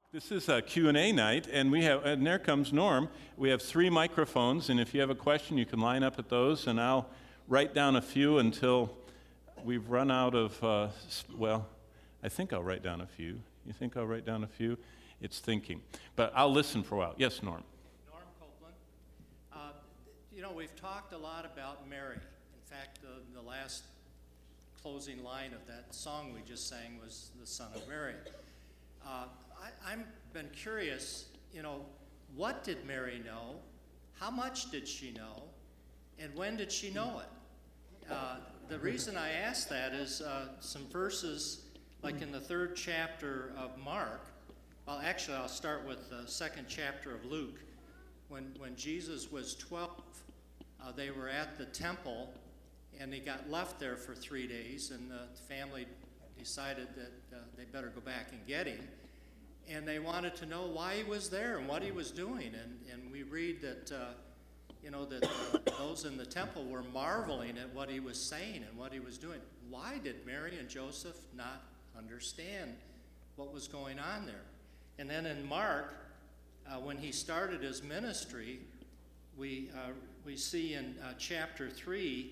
This is a Q&A night, and there comes Norm. We have 3 microphones, and if you have a question, you can line up at those, and I'll write down a few until we've run out of, I think I'll write down a few. You think I'll write down a few? It's thinking. But I'll listen for a while. Yes, Norm. Norm Copeland. We've talked a lot about Mary. In fact, the last closing line of that song we just sang was the Son of Mary. I've been curious, what did Mary know? How much did she know? And when did she know it? The reason I ask that is some verses, like in the 3rd chapter of Mark. Well, actually, I'll start with the 2nd chapter of Luke. When Jesus was 12, they were at the temple, and he got left there for 3 days, and the family decided that they better go back and get him. And they wanted to know why he was there and what he was doing. And we read that, those in the temple were marveling at what he was saying and what he was doing. Why did Mary and Joseph not understand what was going on there? And then in Mark, when he started his ministry, we see in chapter 3,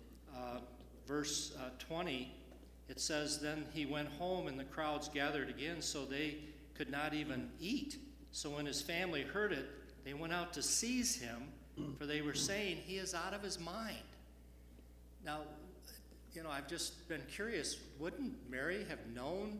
verse 20, it says, "Then he went home and the crowds gathered again, so they could not even eat. So when his family heard it, they went out to seize him, for they were saying, 'He is out of his mind.'" Now, I've just been curious, wouldn't Mary have known,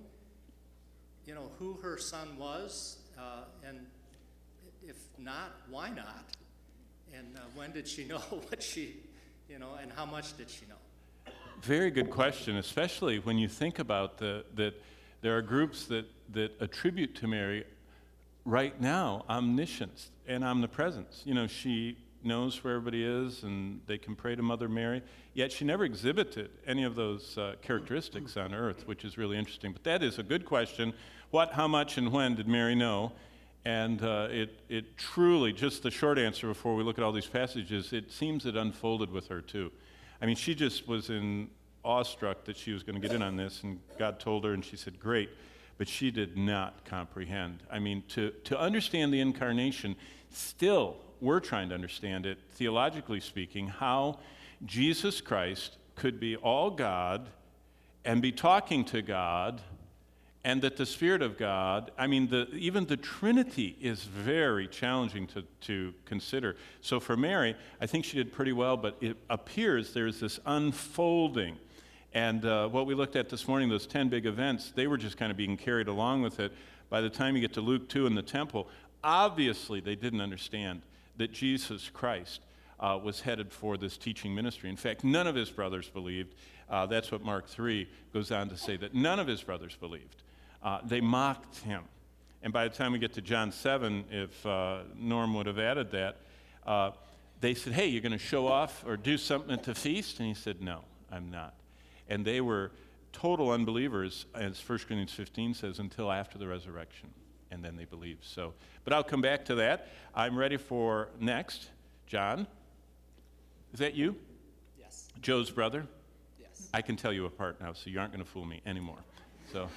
who her son was? And if not, why not? And when did she know what she, and how much did she know? Very good question, especially when you think about that there are groups that attribute to Mary right now omniscience and omnipresence. She knows where everybody is, and they can pray to Mother Mary, yet she never exhibited any of those characteristics on earth, which is really interesting. But that is a good question. What, how much, and when did Mary know? And it truly, just the short answer before we look at all these passages, it seems it unfolded with her too. I mean, she just was awestruck that she was going to get in on this, and God told her, and she said, "Great." But she did not comprehend. I mean, to understand the incarnation, still, we're trying to understand it, theologically speaking, how Jesus Christ could be all God and be talking to God, and that the Spirit of God, even the Trinity is very challenging to consider. So for Mary, I think she did pretty well, but it appears there's this unfolding. And what we looked at this morning, those 10 big events, they were just kind of being carried along with it. By the time you get to Luke 2 in the temple, obviously they didn't understand that Jesus Christ was headed for this teaching ministry. In fact, none of his brothers believed. That's what Mark 3 goes on to say, that none of his brothers believed. They mocked him. And by the time we get to John 7, if Norm would have added that, they said, "Hey, you're going to show off or do something at the feast?" And he said, "No, I'm not." And they were total unbelievers, as 1 Corinthians 15 says, until after the resurrection. And then they believed. So, but I'll come back to that. I'm ready for next. John? Is that you? Yes. Joe's brother? Yes. I can tell you apart now, so you aren't going to fool me anymore. So...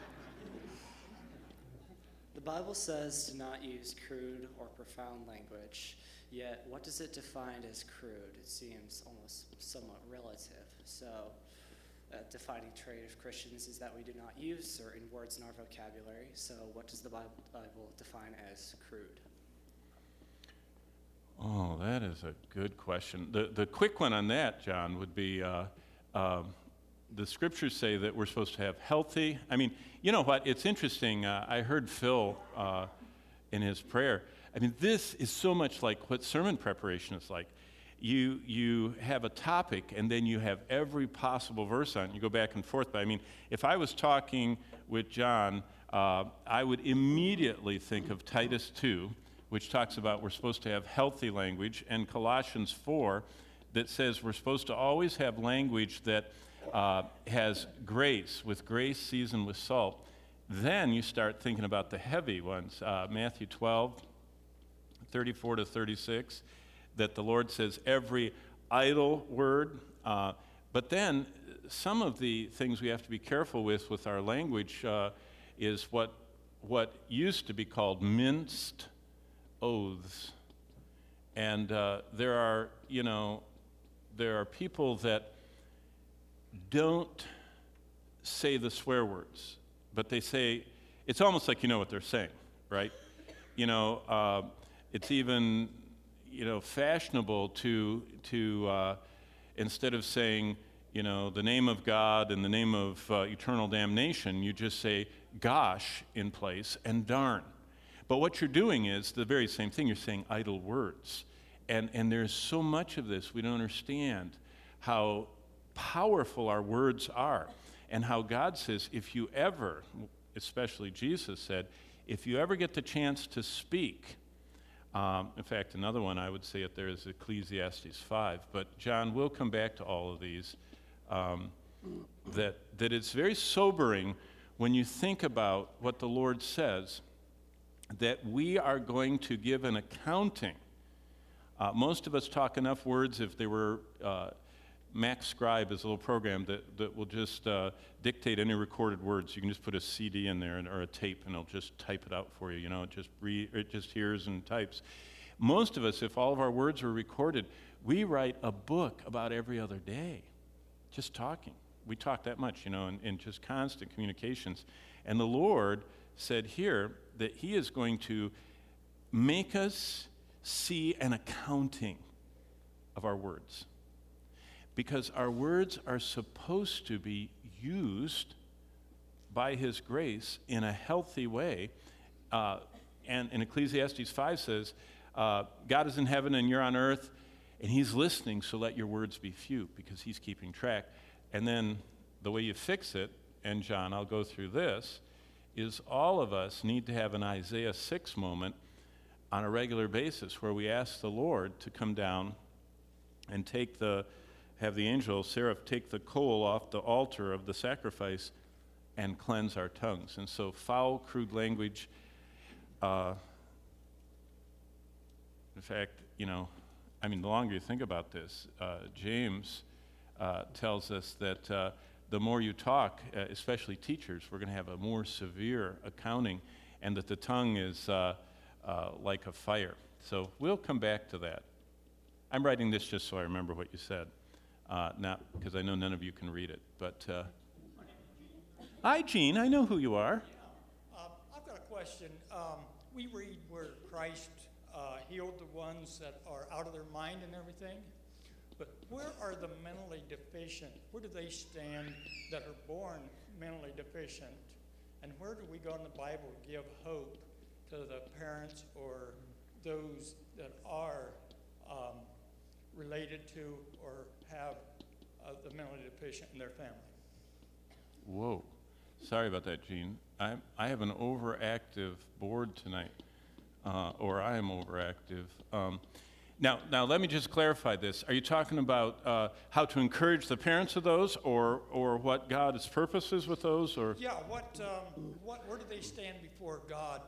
The Bible says to not use crude or profound language, yet what does it define as crude? It seems almost somewhat relative. So, defining trait of Christians is that we do not use certain words in our vocabulary. So what does the Bible define as crude? Oh, that is a good question. The quick one on that, John, would be the scriptures say that we're supposed to have healthy. I mean, you know what? It's interesting. I heard Phil in his prayer. I mean, this is so much like what sermon preparation is like. You have a topic, and then you have every possible verse on it. You go back and forth. But I mean, if I was talking with John, I would immediately think of Titus 2, which talks about we're supposed to have healthy language, and Colossians 4 that says we're supposed to always have language that has grace, with grace seasoned with salt. Then you start thinking about the heavy ones, Matthew 12, 34 to 36, that the Lord says every idle word. But then some of the things we have to be careful with our language is what what used to be called minced oaths. And there are people that don't say the swear words, but they say, it's almost like you know what they're saying, right? It's even, fashionable to instead of saying, the name of God and the name of eternal damnation, you just say gosh in place and darn. But what you're doing is the very same thing. You're saying idle words. And there's so much of this, we don't understand how powerful our words are, and how God says, if you ever, especially Jesus said, if you ever get the chance to speak, in fact, another one I would say it there is Ecclesiastes 5, but John, we'll come back to all of these, that it's very sobering when you think about what the Lord says, that we are going to give an accounting. Most of us talk enough words. If they were, Max Scribe is a little program that will just dictate any recorded words. You can just put a CD in there or a tape, and it'll just type it out for you. It just hears and types. Most of us, if all of our words were recorded, we write a book about every other day, just talking. We talk that much, in just constant communications. And the Lord said here that He is going to make us see an accounting of our words. Because our words are supposed to be used by His grace in a healthy way. And in Ecclesiastes 5 says, God is in heaven and you're on earth, and He's listening, so let your words be few, because He's keeping track. And then the way you fix it, and John, I'll go through this, is all of us need to have an Isaiah 6 moment on a regular basis where we ask the Lord to come down and have the angel, Seraph, take the coal off the altar of the sacrifice and cleanse our tongues. And so foul, crude language, in fact, the longer you think about this, James tells us that the more you talk, especially teachers, we're going to have a more severe accounting, and that the tongue is like a fire. So we'll come back to that. I'm writing this just so I remember what you said, not because I know none of you can read it. But hi, Gene. I know who you are. Yeah. I've got a question. We read where Christ healed the ones that are out of their mind and everything. But where are the mentally deficient? Where do they stand that are born mentally deficient? And where do we go in the Bible give hope to the parents or those that are related to or have the mentally deficient in their family? Whoa. Sorry about that, Gene. I have an overactive board tonight, or I am overactive. Now, let me just clarify this. Are you talking about how to encourage the parents of those, or what God's purpose is with those, or? Yeah. Where do they stand before God?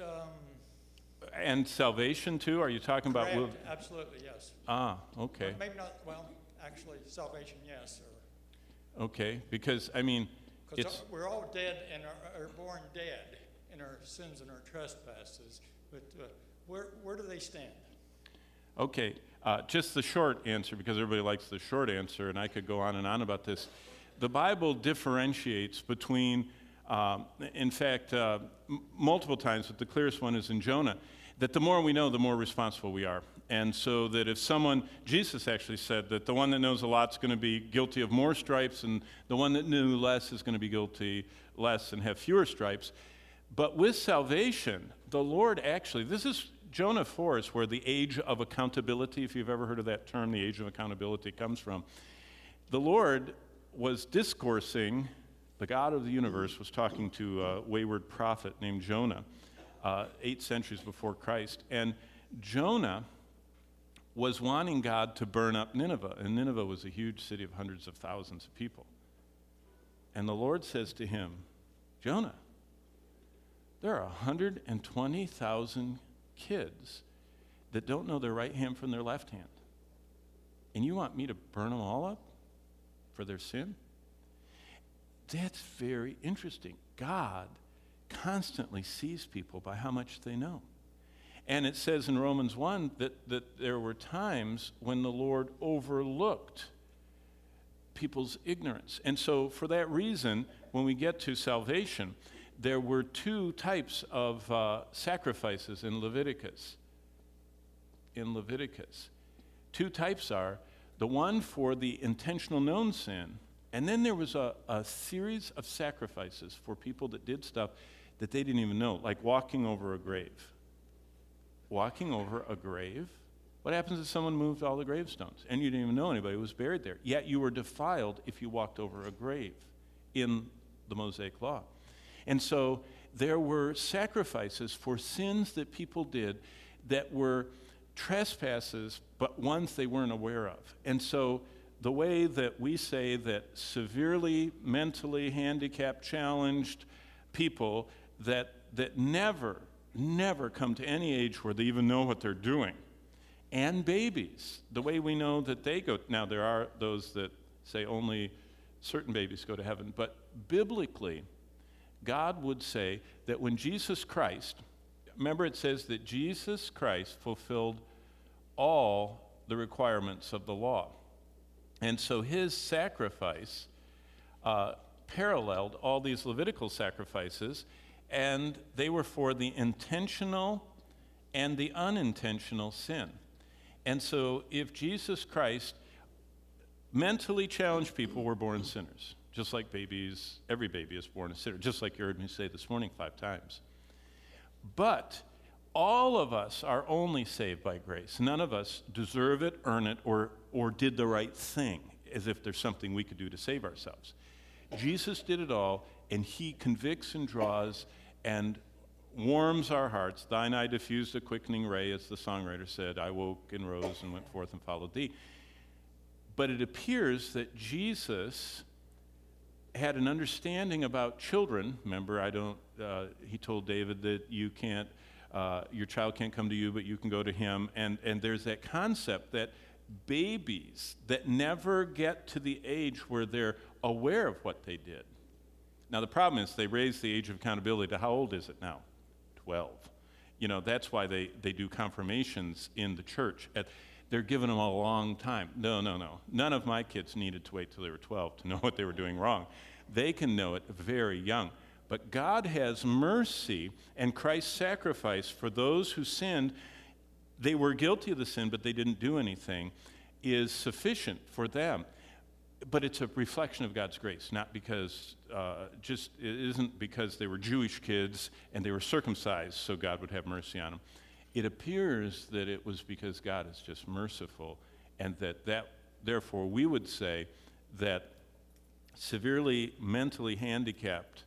And salvation too? Are you talking about? Correct. Absolutely, yes. Okay. Maybe not. Well, actually, salvation, yes. Okay, because because we're all dead and are born dead in our sins and our trespasses. But where do they stand? Okay, just the short answer, because everybody likes the short answer, and I could go on and on about this. The Bible differentiates between, in fact, multiple times, but the clearest one is in Jonah, that the more we know, the more responsible we are. And so that if Jesus actually said that the one that knows a lot is going to be guilty of more stripes, and the one that knew less is going to be guilty less and have fewer stripes. But with salvation, the Lord actually, this is Jonah 4 is where the age of accountability, if you've ever heard of that term, the age of accountability comes from. The Lord was discoursing, the God of the universe was talking to a wayward prophet named Jonah, 8 centuries before Christ. And Jonah was wanting God to burn up Nineveh, and Nineveh was a huge city of hundreds of thousands of people. And the Lord says to him, Jonah, there are 120,000 kids that don't know their right hand from their left hand. And you want me to burn them all up for their sin? That's very interesting. God constantly sees people by how much they know. And it says in Romans 1 that there were times when the Lord overlooked people's ignorance. And so for that reason, when we get to salvation, there were two types of sacrifices in Leviticus. Two types are the one for the intentional known sin, and then there was a series of sacrifices for people that did stuff that they didn't even know, like walking over a grave. Walking over a grave? What happens if someone moved all the gravestones and you didn't even know anybody was buried there? Yet you were defiled if you walked over a grave in the Mosaic Law. And so there were sacrifices for sins that people did that were trespasses, but ones they weren't aware of. And so the way that we say that severely mentally handicapped, challenged people that never come to any age where they even know what they're doing, and babies, the way we know that they go. Now, there are those that say only certain babies go to heaven, but biblically, God would say that when Jesus Christ, remember it says that Jesus Christ fulfilled all the requirements of the law. And so his sacrifice paralleled all these Levitical sacrifices, and they were for the intentional and the unintentional sin. And so if Jesus Christ mentally challenged people were born sinners, just like babies, every baby is born a sinner, just like you heard me say this morning 5 times. But all of us are only saved by grace. None of us deserve it, earn it, or did the right thing, as if there's something we could do to save ourselves. Jesus did it all, and he convicts and draws and warms our hearts. Thine eye diffused a quickening ray, as the songwriter said, I woke and rose and went forth and followed thee. But it appears that Jesus had an understanding about children. Remember, he told David that you can't, your child can't come to you, but you can go to him. And there's that concept that babies that never get to the age where they're aware of what they did. Now, the problem is they raise the age of accountability to how old is it now? 12. You know, that's why they do confirmations in the church. They're giving them a long time. No. None of my kids needed to wait till they were 12 to know what they were doing wrong. They can know it very young. But God has mercy, and Christ's sacrifice for those who sinned, they were guilty of the sin, but they didn't do anything, is sufficient for them. But it's a reflection of God's grace, not because, it isn't because they were Jewish kids and they were circumcised so God would have mercy on them. It appears that it was because God is just merciful, and that therefore we would say that severely mentally handicapped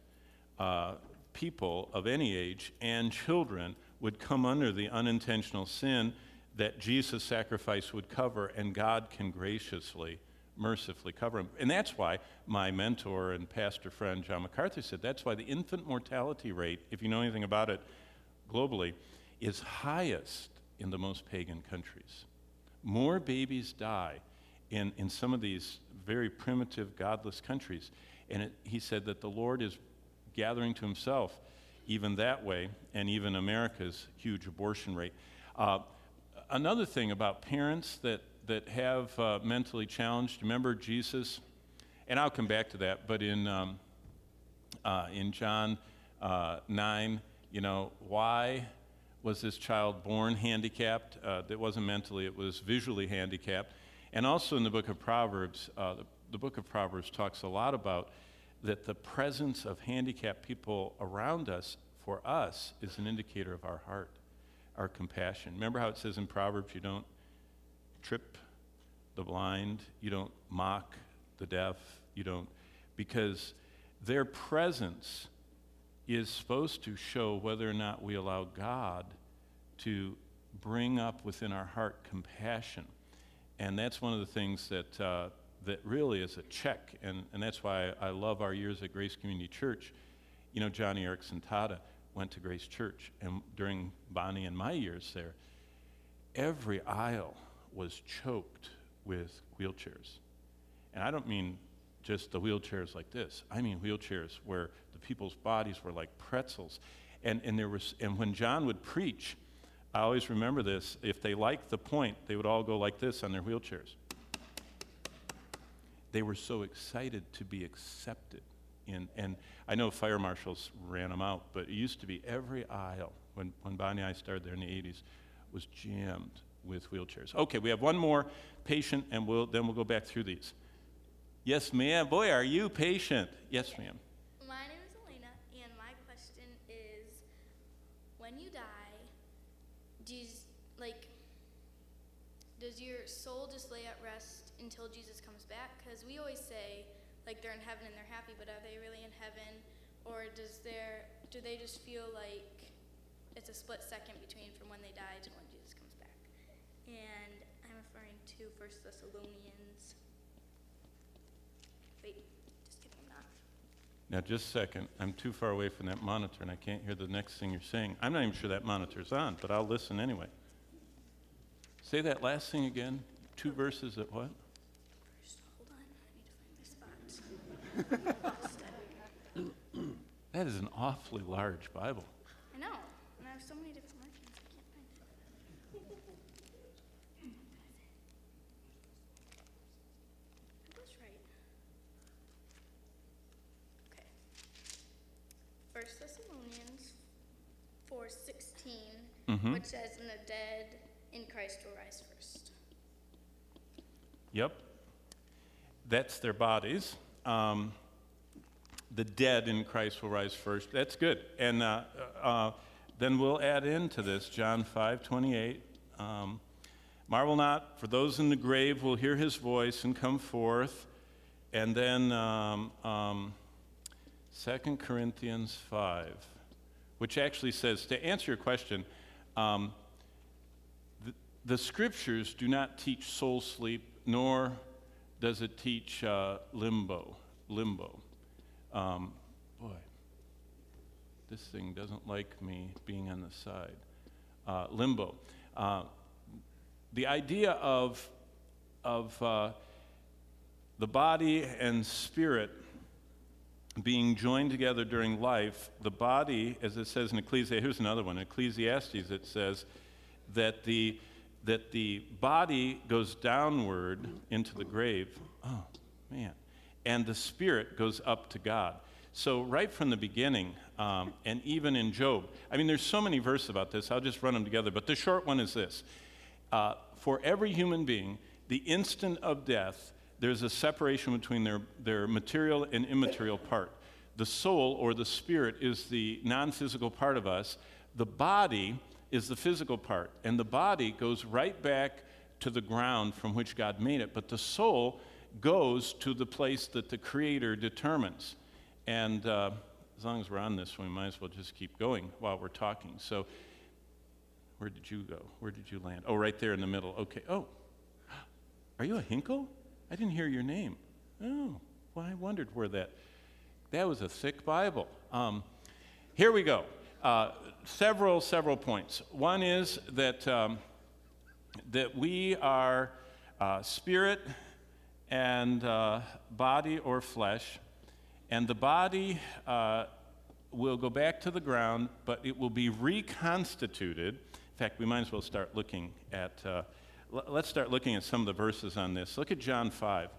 people of any age and children would come under the unintentional sin that Jesus' sacrifice would cover, and God can graciously, mercifully cover them. And that's why my mentor and pastor friend John MacArthur said that's why the infant mortality rate, if you know anything about it globally, is highest in the most pagan countries. More babies die in some of these very primitive, godless countries. And he said that the Lord is gathering to himself even that way, and even America's huge abortion rate. Another thing about parents that have mentally challenged, remember Jesus, and I'll come back to that, but in John 9, you know, why was this child born handicapped? That wasn't mentally, it was visually handicapped. And also in the book of Proverbs, the book of Proverbs talks a lot about that the presence of handicapped people around us, for us, is an indicator of our heart, our compassion. Remember how it says in Proverbs, you don't trip the blind, you don't mock the deaf, because their presence is supposed to show whether or not we allow God to bring up within our heart compassion. And that's one of the things that really is a check, and that's why I love our years at Grace Community Church. You know, Johnny Erickson Tada went to Grace Church, and during Bonnie and my years there, every aisle was choked with wheelchairs. And I don't mean just the wheelchairs like this. I mean wheelchairs where the people's bodies were like pretzels. And when John would preach, I always remember this, if they liked the point, they would all go like this on their wheelchairs. They were so excited to be accepted. And I know fire marshals ran them out, but it used to be every aisle, when Bonnie and I started there in the 80s, was jammed with wheelchairs. Okay, we have one more patient, and then we'll go back through these. Yes, ma'am. Boy, are you patient. Yes, ma'am. My name is Elena, and my question is, when you die, does your soul just lay at rest until Jesus comes back? Because we always say, like, they're in heaven and they're happy, but are they really in heaven? Or do they just feel like it's a split second between from when they die to when Jesus comes back? And I'm referring to 1 Thessalonians. Wait, just kidding, I'm not. Now, just a second. I'm too far away from that monitor, and I can't hear the next thing you're saying. I'm not even sure that monitor's on, but I'll listen anyway. Say that last thing again. 2 verses at what? First, hold on, I need to find my spot. Lost it. That is an awfully large Bible. I know, and I have so many different markings, I can't find it. It was right. Okay. 1 Thessalonians 4:16, which says, "And the dead in Christ will rise first." Yep. That's their bodies. The dead in Christ will rise first. That's good. And then we'll add into this John 5:28. Marvel not, for those in the grave will hear his voice and come forth. And then 2 Corinthians 5, which actually says, to answer your question, the scriptures do not teach soul sleep, nor does it teach limbo. Boy, this thing doesn't like me being on the side. Limbo. The idea of the body and spirit being joined together during life, the body, as it says in Ecclesiastes, here's another one, Ecclesiastes, it says that the body goes downward into the grave. Oh, man. And the spirit goes up to God. So right from the beginning, and even in Job, I mean, there's so many verses about this. I'll just run them together. But the short one is this. For every human being, the instant of death, there's a separation between their material and immaterial part. The soul, or the spirit, is the non-physical part of us. The body is the physical part. And the body goes right back to the ground from which God made it. But the soul goes to the place that the Creator determines. And as long as we're on this, we might as well just keep going while we're talking. So where did you go? Where did you land? Oh, right there in the middle. Okay. Oh, are you a Hinkle? I didn't hear your name. Oh, well, I wondered where that was a thick Bible. Here we go. Several points. One is that we are spirit and body or flesh, and the body will go back to the ground, but it will be reconstituted. In fact, we might as well start looking at, let's start looking at some of the verses on this. Look at John 5.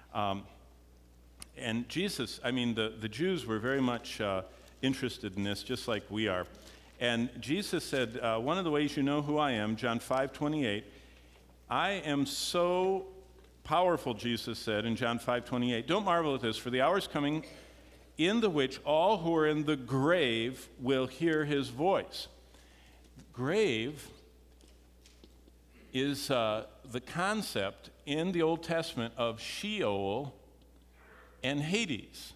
And Jesus, I mean, the Jews were very much interested in this, just like we are. And Jesus said, one of the ways you know who I am, John 5:28, I am so powerful, Jesus said in John 5:28. Don't marvel at this, for the hour is coming in the which all who are in the grave will hear his voice. Grave is the concept in the Old Testament of Sheol and Hades.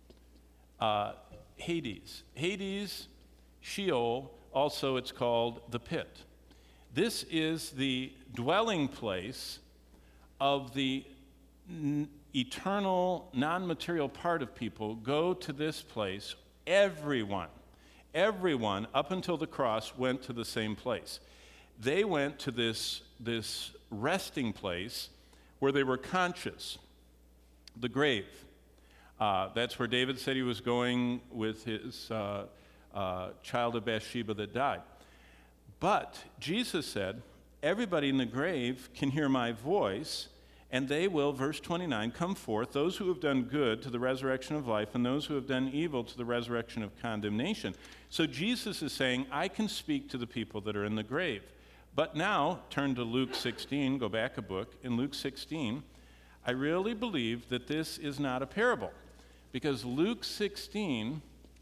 Hades, Sheol, also it's called the pit. This is the dwelling place of the eternal, non-material part of people. Go to this place. Everyone up until the cross went to the same place. They went to this resting place where they were conscious, the grave. That's where David said he was going with his child of Bathsheba that died. But Jesus said, everybody in the grave can hear my voice, and they will, verse 29, come forth, those who have done good to the resurrection of life, and those who have done evil to the resurrection of condemnation. So Jesus is saying, I can speak to the people that are in the grave. But now, turn to Luke 16, go back a book. In Luke 16, I really believe that this is not a parable, because Luke 16,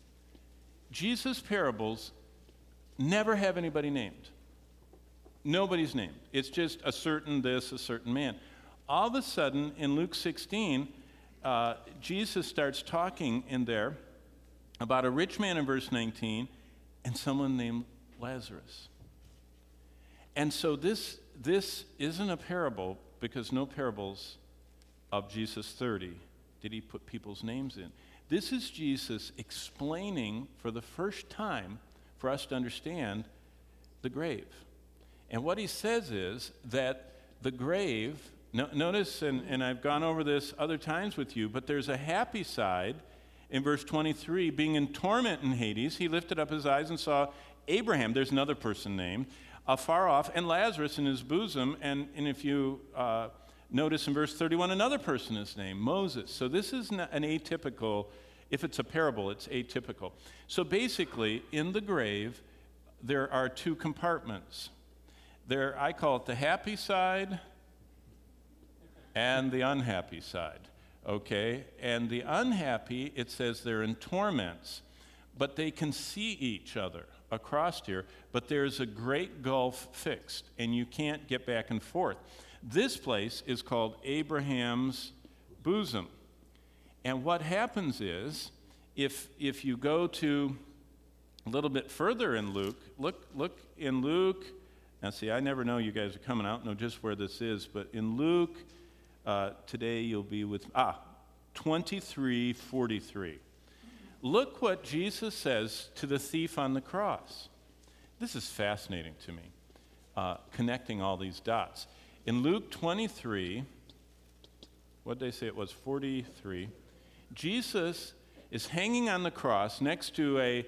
Jesus' parables never have anybody named. Nobody's named. It's just a certain this, a certain man. All of a sudden, in Luke 16, Jesus starts talking in there about a rich man in verse 19 and someone named Lazarus. And so this isn't a parable, because no parables of Jesus 30 did he put people's names in. This is Jesus explaining for the first time for us to understand the grave. And what he says is that the grave, notice, and I've gone over this other times with you, but there's a happy side. In verse 23, being in torment in Hades, he lifted up his eyes and saw Abraham, there's another person named, afar off, and Lazarus in his bosom. And if you notice in verse 31, another person is named, Moses. So this is an atypical, if it's a parable, it's atypical. So basically, in the grave, there are two compartments. There, I call it the happy side and the unhappy side, okay? And the unhappy, it says they're in torments, but they can see each other across here, but there's a great gulf fixed, and you can't get back and forth. This place is called Abraham's bosom. And what happens is, if you go to a little bit further in Luke, look in Luke. Now, see, I never know you guys are coming out, know just where this is, but in Luke, today you'll be with, 23:43. Look what Jesus says to the thief on the cross. This is fascinating to me, connecting all these dots. In Luke 23, what did they say it was, 43, Jesus is hanging on the cross next to a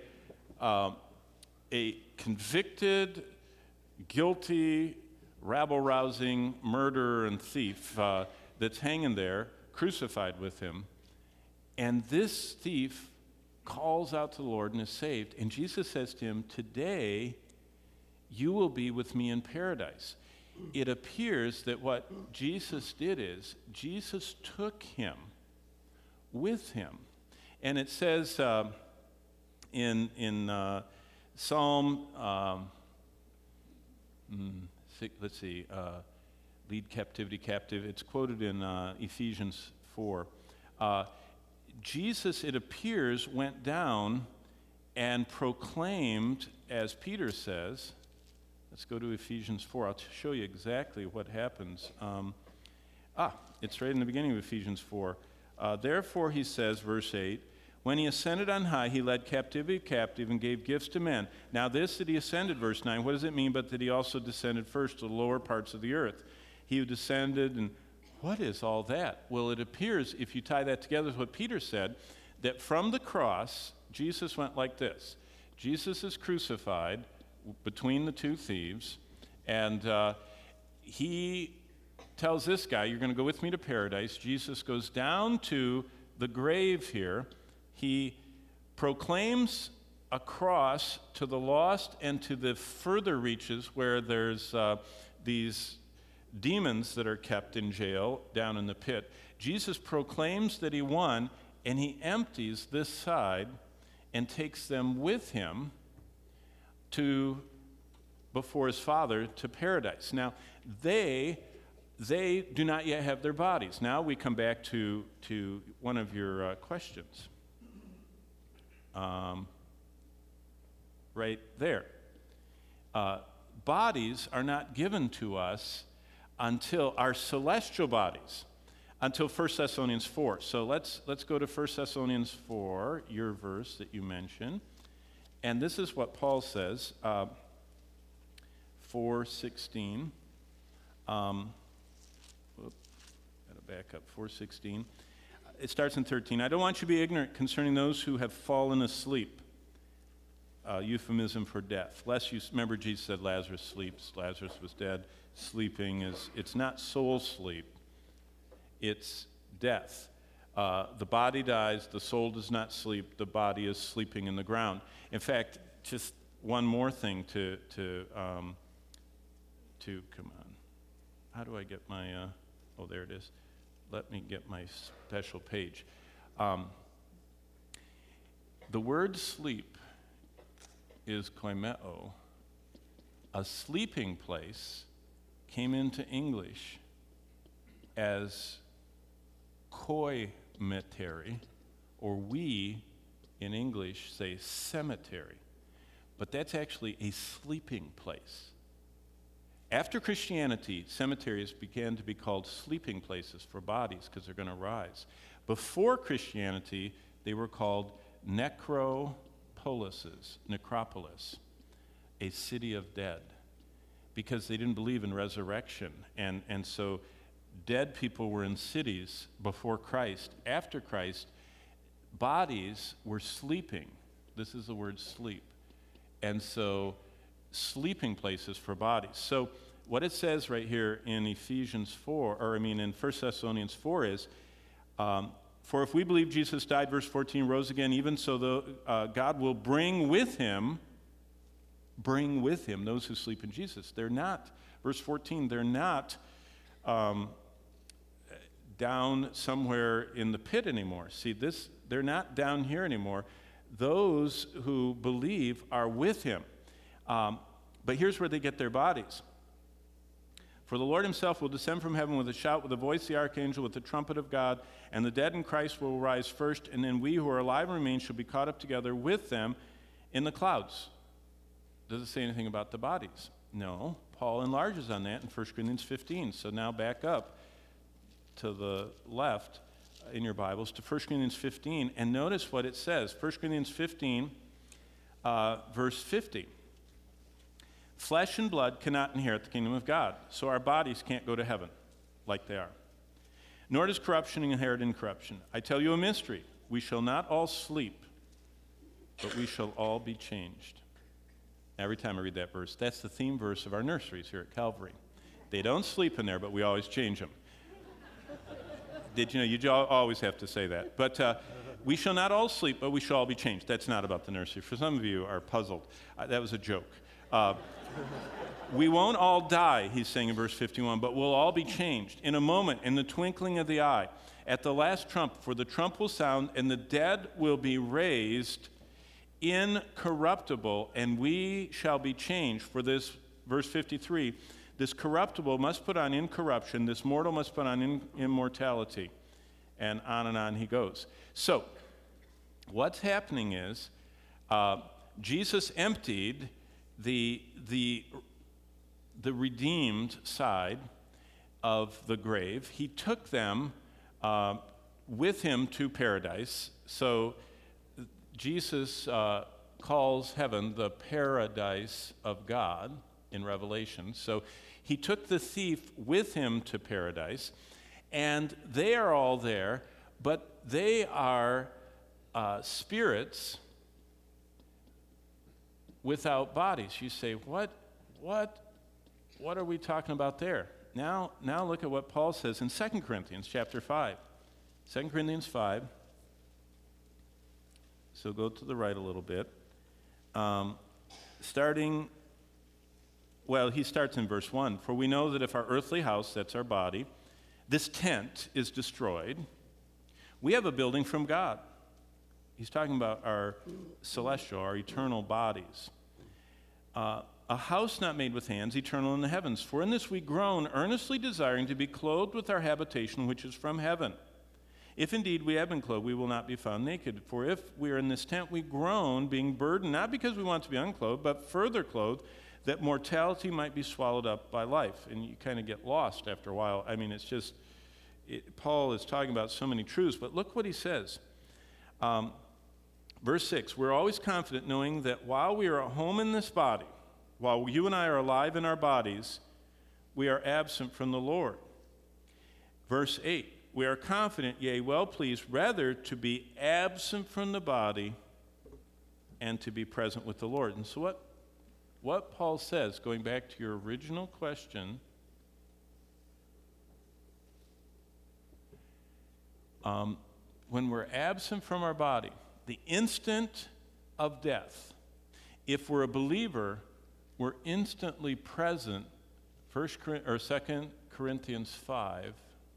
convicted, guilty, rabble-rousing murderer and thief that's hanging there, crucified with him. And this thief calls out to the Lord and is saved. And Jesus says to him, today you will be with me in paradise. It appears that what Jesus did is Jesus took him with him. And it says in Psalm, let's see, lead captivity captive. It's quoted in Ephesians 4. Jesus, it appears, went down and proclaimed, as Peter says. Let's go to Ephesians 4. I'll show you exactly what happens. It's right in the beginning of Ephesians 4. Therefore, he says, verse 8, when he ascended on high, he led captivity captive and gave gifts to men. Now this that he ascended, verse 9, what does it mean but that he also descended first to the lower parts of the earth? He who descended, and what is all that? Well, it appears, if you tie that together with what Peter said, that from the cross, Jesus went like this. Jesus is crucified between the two thieves, and he tells this guy, you're going to go with me to paradise. Jesus goes down to the grave here. He proclaims a cross to the lost and to the further reaches where there's these demons that are kept in jail down in the pit. Jesus proclaims that he won, and he empties this side and takes them with him to before his Father to paradise. Now, they do not yet have their bodies. Now we come back to one of your questions. Right there. Bodies are not given to us until our celestial bodies, until 1 Thessalonians 4. So let's go to 1 Thessalonians 4, your verse that you mentioned. And this is what Paul says, 4:16. Gotta back up, 4:16. it starts in 13. I don't want you to be ignorant concerning those who have fallen asleep. Euphemism for death. Lest you remember, Jesus said Lazarus sleeps. Lazarus was dead. Sleeping it's not soul sleep. It's death. The body dies. The soul does not sleep. The body is sleeping in the ground. In fact, just one more thing to come on. How do I get my? Oh, there it is. Let me get my special page. The word sleep is koimeo. A sleeping place came into English as koimeteri, or we in English say cemetery. But that's actually a sleeping place. After Christianity, cemeteries began to be called sleeping places for bodies because they're going to rise. Before Christianity, they were called necropolis, a city of dead, because they didn't believe in resurrection. And so dead people were in cities before Christ. After Christ, bodies were sleeping. This is the word sleep. And so sleeping places for bodies. So what it says right here in in 1 Thessalonians 4 is, for if we believe Jesus died, verse 14, rose again, even so God will bring with him those who sleep in Jesus. They're not, verse 14, they're not down somewhere in the pit anymore. See, they're not down here anymore. Those who believe are with him. But here's where they get their bodies. For the Lord himself will descend from heaven with a shout, with the voice of the archangel, with the trumpet of God, and the dead in Christ will rise first, and then we who are alive and remain shall be caught up together with them in the clouds. Does it say anything about the bodies? No. Paul enlarges on that in 1 Corinthians 15. So now back up to the left in your Bibles to 1 Corinthians 15, and notice what it says. 1 Corinthians 15, verse 50. Flesh and blood cannot inherit the kingdom of God, so our bodies can't go to heaven like they are. Nor does corruption inherit incorruption. I tell you a mystery. We shall not all sleep, but we shall all be changed. Every time I read that verse, that's the theme verse of our nurseries here at Calvary. They don't sleep in there, but we always change them. Did you know? You always have to say that. But we shall not all sleep, but we shall all be changed. That's not about the nursery. For some of you are puzzled. That was a joke. We won't all die, he's saying in verse 51, but we'll all be changed in a moment, in the twinkling of the eye, at the last trump, for the trump will sound, and the dead will be raised incorruptible, and we shall be changed. For this, verse 53, this corruptible must put on incorruption, this mortal must put on immortality, and on he goes. So, what's happening is Jesus emptied the redeemed side of the grave. He took them with him to paradise. So Jesus calls heaven the paradise of God in Revelation. So he took the thief with him to paradise, and they are all there, but they are spirits without bodies. You say, what are we talking about there? Now look at what Paul says in 2 Corinthians chapter 5. 2 Corinthians 5. So go to the right a little bit. He starts in verse 1. For we know that if our earthly house, that's our body, this tent is destroyed, we have a building from God. He's talking about our celestial, our eternal bodies. A house not made with hands, eternal in the heavens. For in this we groan, earnestly desiring to be clothed with our habitation which is from heaven. If indeed we have been clothed, we will not be found naked. For if we are in this tent, we groan, being burdened, not because we want to be unclothed, but further clothed, that mortality might be swallowed up by life. And you kind of get lost after a while. I mean, Paul is talking about so many truths, but look what he says. Verse 6, we're always confident knowing that while we are at home in this body, while you and I are alive in our bodies, we are absent from the Lord. Verse 8, we are confident, yea, well pleased, rather to be absent from the body and to be present with the Lord. And so what Paul says, going back to your original question, when we're absent from our body, the instant of death, if we're a believer, we're instantly present. 2 Corinthians 5,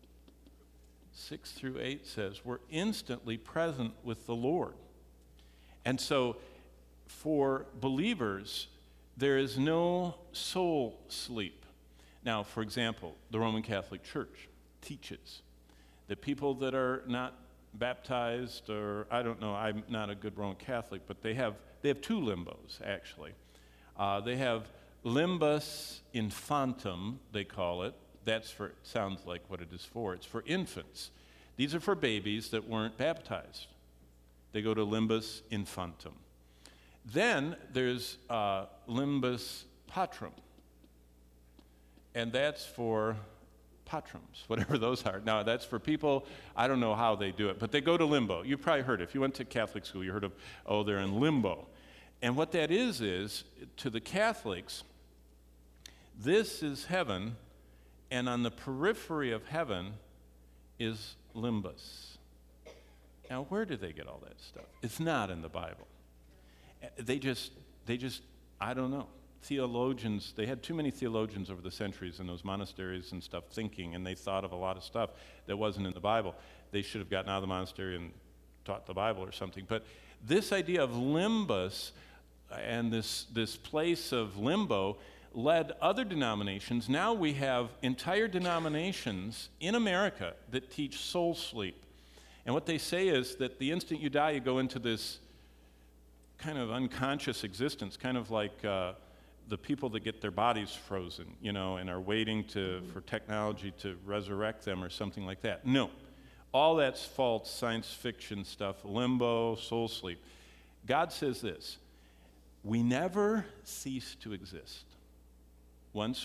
6 through 8 says, we're instantly present with the Lord. And so, for believers, there is no soul sleep. Now, for example, the Roman Catholic Church teaches that people that are not baptized, or I don't know, I'm not a good Roman Catholic, but they have two limbos, actually. They have limbus infantum, they call it. Sounds like what it is for. It's for infants. These are for babies that weren't baptized. They go to limbus infantum. Then there's limbus patrum, and that's for patrums, whatever those are. Now, that's for people, I don't know how they do it, but they go to limbo. You've probably heard, if you went to Catholic school, you heard of, they're in limbo. And what that is, to the Catholics, this is heaven, and on the periphery of heaven is limbus. Now, where do they get all that stuff? It's not in the Bible. They just, I don't know. Theologians, they had too many theologians over the centuries in those monasteries and stuff thinking, and they thought of a lot of stuff that wasn't in the Bible. They should have gotten out of the monastery and taught the Bible or something. But this idea of limbus and this place of limbo led other denominations. Now we have entire denominations in America that teach soul sleep. And what they say is that the instant you die, you go into this kind of unconscious existence, kind of like the people that get their bodies frozen, and are waiting for technology to resurrect them or something like that. No. All that's false science fiction stuff, limbo, soul sleep. God says this: we never cease to exist. Once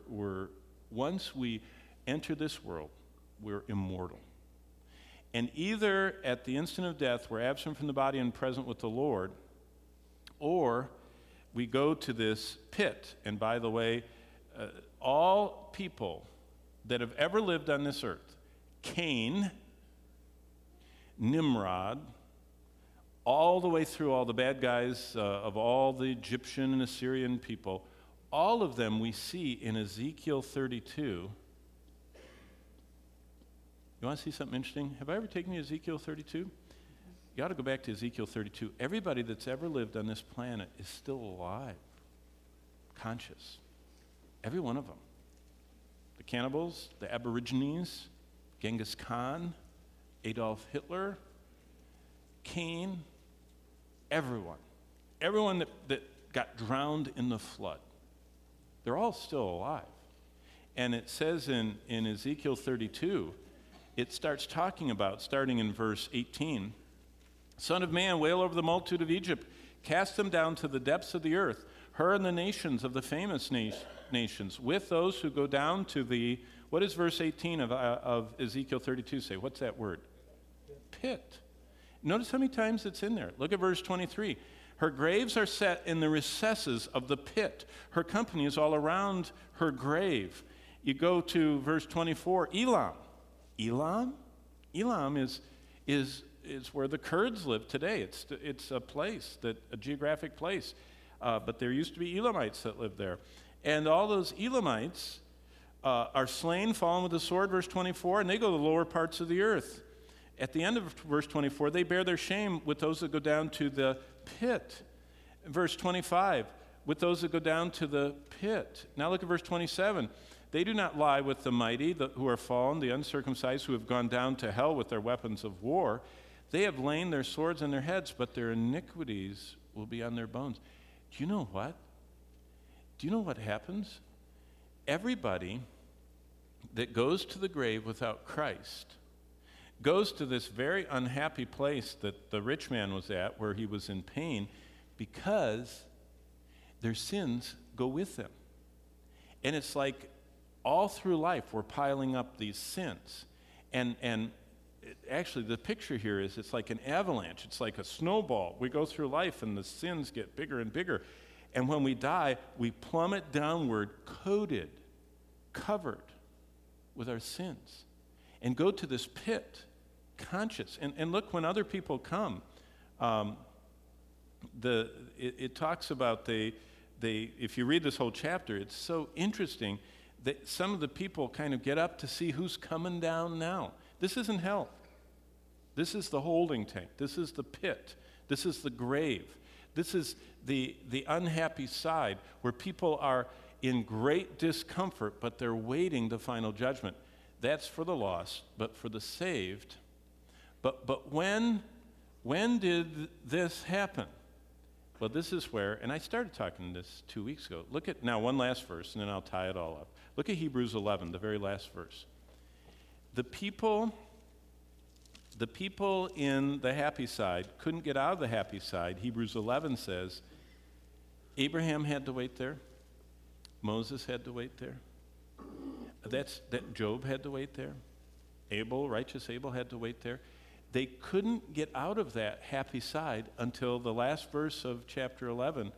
we enter this world, we're immortal. And either at the instant of death, we're absent from the body and present with the Lord, or we go to this pit. And by the way, all people that have ever lived on this earth, Cain, Nimrod, all the way through all the bad guys of all the Egyptian and Assyrian people, all of them we see in Ezekiel 32. You want to see something interesting? Have I ever taken you to Ezekiel 32? You ought to go back to Ezekiel 32. Everybody that's ever lived on this planet is still alive, conscious. Every one of them. The cannibals, the Aborigines, Genghis Khan, Adolf Hitler, Cain, everyone. Everyone that got drowned in the flood. They're all still alive. And it says in Ezekiel 32, it starts talking about, starting in verse 18, Son of man, wail over the multitude of Egypt. Cast them down to the depths of the earth, her and the nations of the famous nations, with those who go down to the, what does verse 18 of Ezekiel 32 say? What's that word? Pit. Notice how many times it's in there. Look at verse 23. Her graves are set in the recesses of the pit. Her company is all around her grave. You go to verse 24, Elam. Elam? Elam is where the Kurds live today. It's a place, a geographic place. But there used to be Elamites that lived there. And all those Elamites are slain, fallen with the sword, verse 24, and they go to the lower parts of the earth. At the end of verse 24, they bear their shame with those that go down to the pit. Verse 25, with those that go down to the pit. Now look at verse 27. They do not lie with the mighty who are fallen, the uncircumcised who have gone down to hell with their weapons of war. They have lain their swords on their heads, but their iniquities will be on their bones. Do you know what? Do you know what happens? Everybody that goes to the grave without Christ goes to this very unhappy place that the rich man was at, where he was in pain, because their sins go with them. And it's like all through life we're piling up these sins. And actually, the picture here is it's like an avalanche. It's like a snowball. We go through life, and the sins get bigger and bigger. And when we die, we plummet downward, covered with our sins, and go to this pit, conscious. And look, when other people come, it talks about if you read this whole chapter, it's so interesting that some of the people kind of get up to see who's coming down now. This isn't hell. This is the holding tank. This is the pit. This is the grave. This is the unhappy side where people are in great discomfort, but they're waiting the final judgment. That's for the lost, but for the saved. But when did this happen? Well, this is where, and I started talking this 2 weeks ago. Look at, now one last verse, and then I'll tie it all up. Look at Hebrews 11, the very last verse. The people in the happy side couldn't get out of the happy side. Hebrews 11 says, Abraham had to wait there. Moses had to wait there. That Job had to wait there. Righteous Abel had to wait there. They couldn't get out of that happy side until the last verse of chapter 11.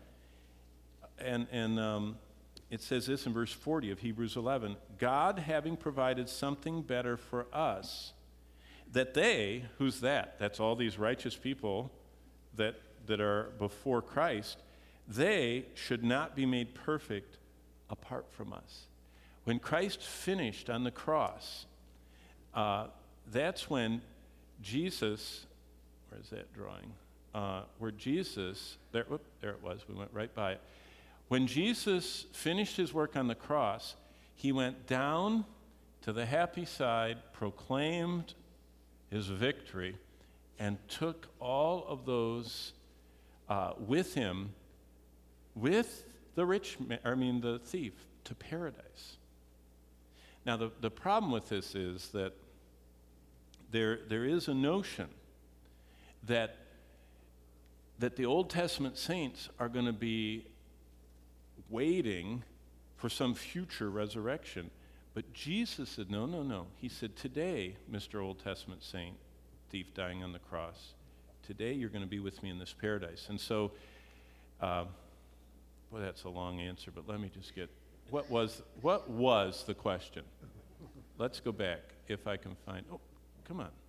And it says this in verse 40 of Hebrews 11, God having provided something better for us, that they, who's that? That's all these righteous people that are before Christ, they should not be made perfect apart from us. When Christ finished on the cross, that's when Jesus, where's that drawing? Where Jesus, there it was, we went right by it. When Jesus finished his work on the cross, he went down to the happy side, proclaimed his victory, and took all of those with him, with the thief, to paradise. Now, the problem with this is that there is a notion that the Old Testament saints are going to be waiting for some future resurrection. But Jesus said, no. He said, today, Mr. Old Testament saint, thief dying on the cross, today you're going to be with me in this paradise. And so, boy, that's a long answer, but let me just get, what was the question? Let's go back, if I can find, come on.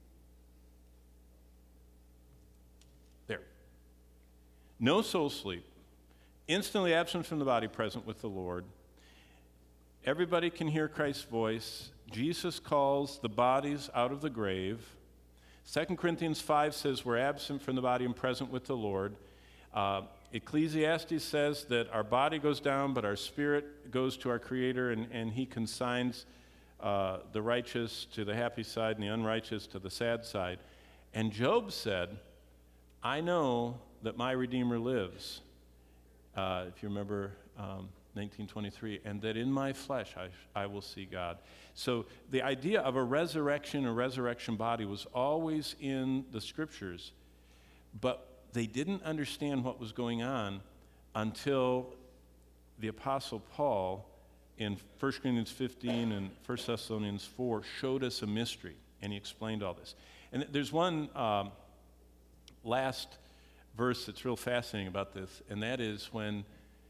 There. No soul sleep. Instantly absent from the body, present with the Lord. Everybody can hear Christ's voice. Jesus calls the bodies out of the grave. 2 Corinthians 5 says we're absent from the body and present with the Lord. Ecclesiastes says that our body goes down, but our spirit goes to our Creator, and he consigns the righteous to the happy side and the unrighteous to the sad side. And Job said, I know that my Redeemer lives, if you remember 1923, and that in my flesh I will see God. So the idea of a resurrection body was always in the Scriptures, but they didn't understand what was going on until the Apostle Paul in 1 Corinthians 15 and 1 Thessalonians 4 showed us a mystery, and he explained all this. And there's one last verse that's real fascinating about this, and that is when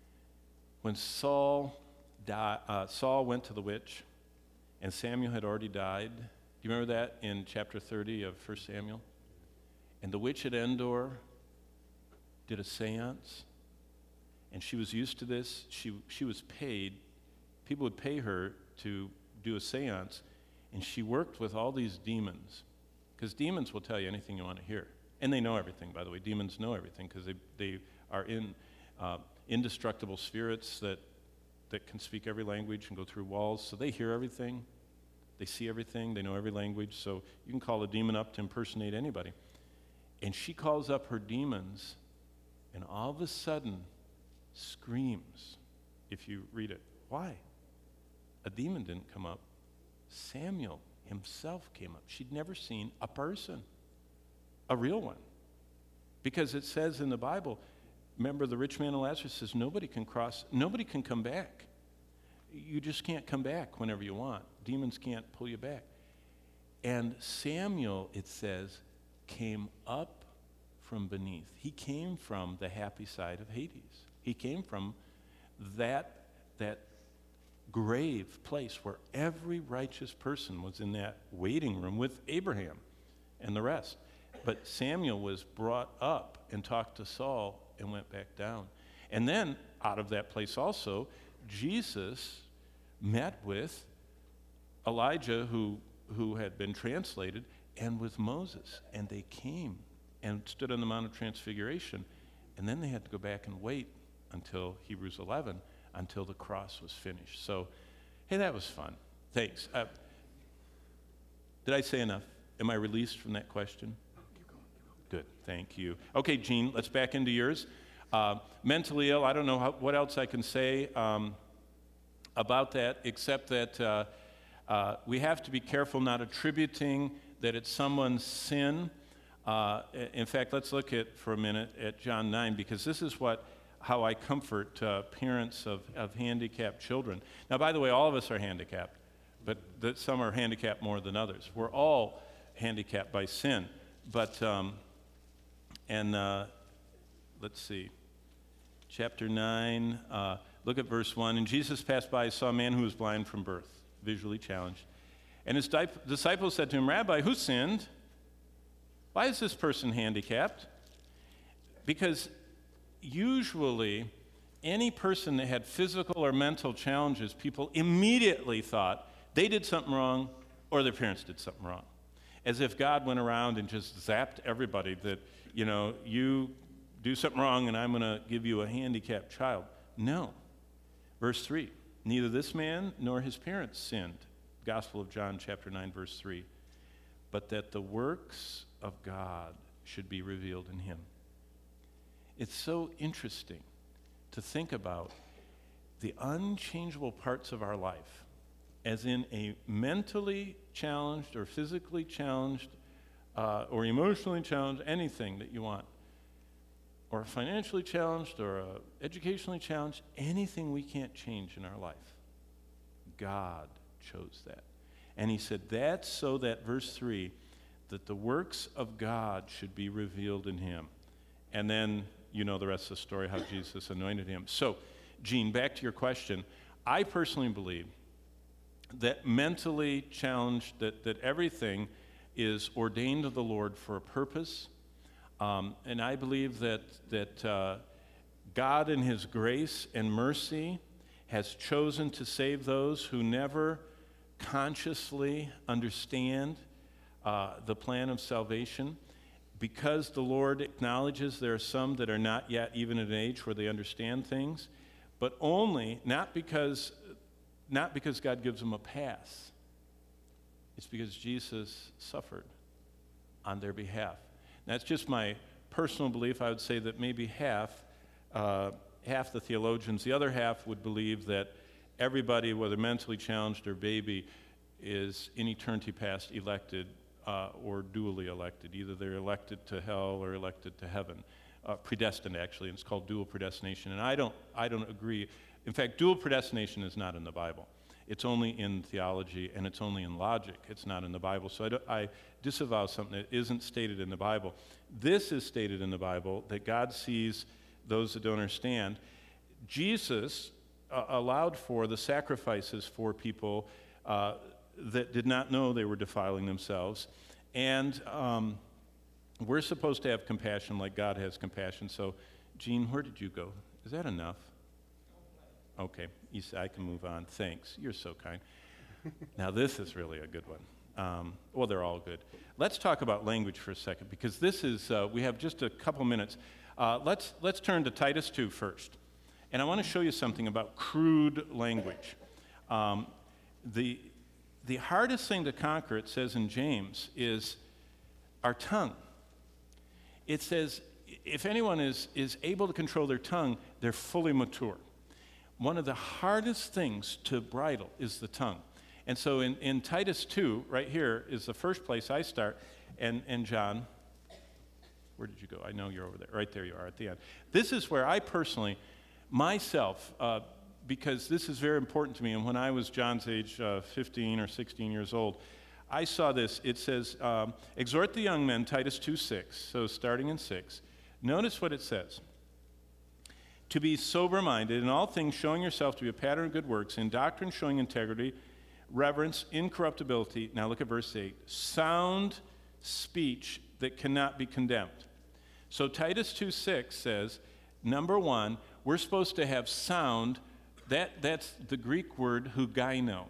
Saul went to the witch, and Samuel had already died. Do you remember that in chapter 30 of 1 Samuel? And the witch at Endor did a seance, and she was used to this. She was paid. People would pay her to do a seance, and she worked with all these demons, because demons will tell you anything you want to hear. And they know everything, by the way. Demons know everything because they are in indestructible spirits that can speak every language and go through walls. So they hear everything. They see everything. They know every language. So you can call a demon up to impersonate anybody. And she calls up her demons, and all of a sudden screams, if you read it. Why? A demon didn't come up. Samuel himself came up. She'd never seen a person, a real one. Because it says in the Bible, remember the rich man and Lazarus says, nobody can come back. You just can't come back whenever you want. Demons can't pull you back. And Samuel, it says, came up from beneath. He came from the happy side of Hades. He came from that grave place where every righteous person was in that waiting room with Abraham and the rest. But Samuel was brought up and talked to Saul and went back down. And then out of that place also, Jesus met with Elijah, who had been translated, and with Moses. And they came and stood on the Mount of Transfiguration. And then they had to go back and wait until Hebrews 11, until the cross was finished. So, hey, that was fun. Thanks. Did I say enough? Am I released from that question? Good, thank you. Okay, Gene, let's back into yours. Mentally ill, I don't know what else I can say about that, except that we have to be careful not attributing that it's someone's sin. In fact, let's look at for a minute at John 9, because this is how I comfort parents of handicapped children. Now, by the way, all of us are handicapped, but some are handicapped more than others. We're all handicapped by sin. But, let's see, chapter 9, look at verse 1. And Jesus passed by, saw a man who was blind from birth, visually challenged. And his disciples said to him, Rabbi, who sinned? Why is this person handicapped? Because usually, any person that had physical or mental challenges, people immediately thought they did something wrong or their parents did something wrong. As if God went around and just zapped everybody that, you do something wrong and I'm going to give you a handicapped child. No. Verse 3, neither this man nor his parents sinned. Gospel of John, chapter 9, verse 3. But that the works of God should be revealed in him. It's so interesting to think about the unchangeable parts of our life, as in a mentally challenged or physically challenged or emotionally challenged, anything that you want, or financially challenged or educationally challenged, anything we can't change in our life. God chose that. And he said that's so that, verse 3, that the works of God should be revealed in him. And then you know the rest of the story, how Jesus anointed him. So, Gene, back to your question. I personally believe that mentally challenged, that everything is ordained of the Lord for a purpose. And I believe that God in his grace and mercy has chosen to save those who never consciously understand the plan of salvation. Because the Lord acknowledges there are some that are not yet even at an age where they understand things, but only, not because God gives them a pass. It's because Jesus suffered on their behalf. And that's just my personal belief. I would say that maybe half the theologians, the other half would believe that everybody, whether mentally challenged or baby, is in eternity past elected or dually elected. Either they're elected to hell or elected to heaven. Predestined, actually, and it's called dual predestination. And I don't agree. In fact, dual predestination is not in the Bible. It's only in theology, and it's only in logic. It's not in the Bible. So I disavow something that isn't stated in the Bible. This is stated in the Bible, that God sees those that don't understand. Jesus allowed for the sacrifices for people that did not know they were defiling themselves. And we're supposed to have compassion like God has compassion. So, Gene, where did you go? Is that enough? Okay, I can move on. Thanks. You're so kind. Now, this is really a good one. Well, they're all good. Let's talk about language for a second, because this is, we have just a couple minutes. Let's turn to Titus 2 first. And I want to show you something about crude language. The hardest thing to conquer, it says in James, is our tongue. It says, if anyone is able to control their tongue, they're fully mature. One of the hardest things to bridle is the tongue. And so in Titus 2, right here, is the first place I start. And John, where did you go? I know you're over there. Right there you are at the end. This is where I personally, myself, because this is very important to me, and when I was John's age, 15 or 16 years old, I saw this. It says, exhort the young men, Titus 2:6, so starting in 6. Notice what it says. To be sober-minded, in all things showing yourself to be a pattern of good works, in doctrine showing integrity, reverence, incorruptibility. Now look at verse 8. Sound speech that cannot be condemned. So Titus 2:6 says, number one, we're supposed to have sound. That's the Greek word hugaino,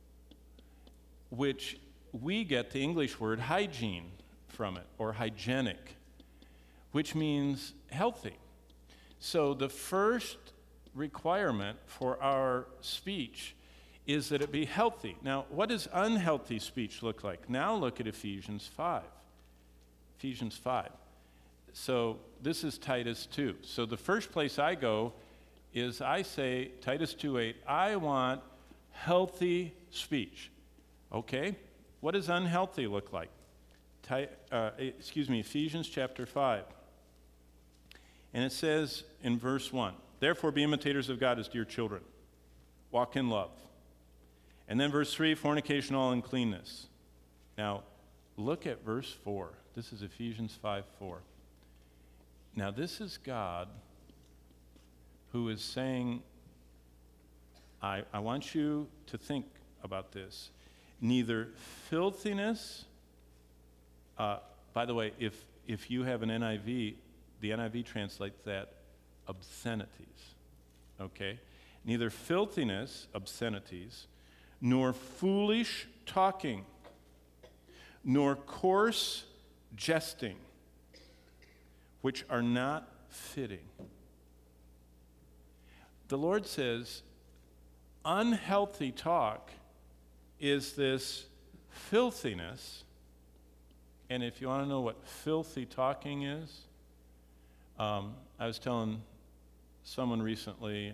which we get the English word hygiene from it, or hygienic, which means healthy. So the first requirement for our speech is that it be healthy. Now, what does unhealthy speech look like? Now look at Ephesians 5. Ephesians 5. So this is Titus 2. So the first place I go is I say, Titus 2:8, I want healthy speech. Okay? What does unhealthy look like? Ephesians chapter 5. And it says in verse 1, therefore be imitators of God as dear children. Walk in love. And then verse 3, fornication, all uncleanness. Now, look at verse 4. This is Ephesians 5:4. Now, this is God who is saying, I want you to think about this. Neither filthiness, by the way, if you have an NIV, the NIV translates that obscenities, okay? Neither filthiness, obscenities, nor foolish talking, nor coarse jesting, which are not fitting. The Lord says, unhealthy talk is this filthiness. And if you want to know what filthy talking is, I was telling someone recently,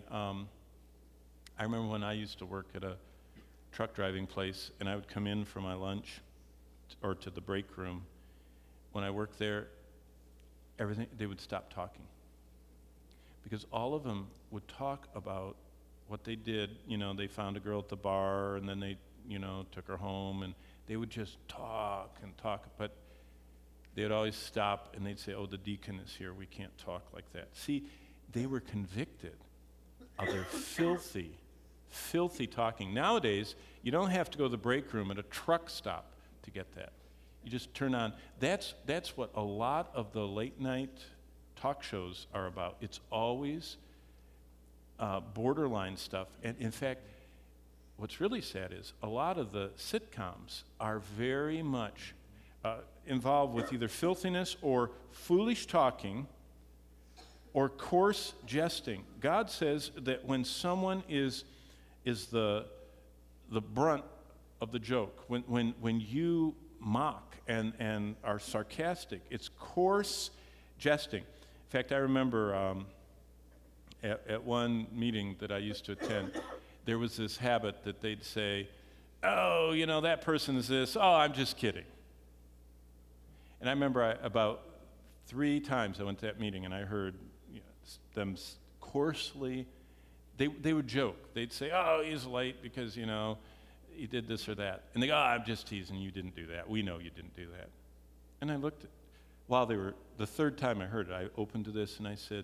I remember when I used to work at a truck driving place, and I would come in for my lunch or to the break room. When I worked there, they would stop talking. Because all of them would talk about what they did. You know, they found a girl at the bar, and then they, took her home, and they would just talk and talk. But they would always stop, and they'd say, oh, the deacon is here. We can't talk like that. See, they were convicted of their filthy talking. Nowadays, you don't have to go to the break room at a truck stop to get that. You just turn on. That's what a lot of the late night talk shows are about. It's always borderline stuff. And in fact, what's really sad is a lot of the sitcoms are very much involved with either filthiness or foolish talking or coarse jesting. God says that when someone is the brunt of the joke, when you mock and are sarcastic, it's coarse jesting. In fact, I remember at one meeting that I used to attend, there was this habit that they'd say, oh, that person is this, oh, I'm just kidding. And I remember about 3 times I went to that meeting and I heard them coarsely, they would joke. They'd say, oh, he's late because, he did this or that. And they go, oh, I'm just teasing, you didn't do that. We know you didn't do that. And I looked at, the third time I heard it, I opened to this and I said,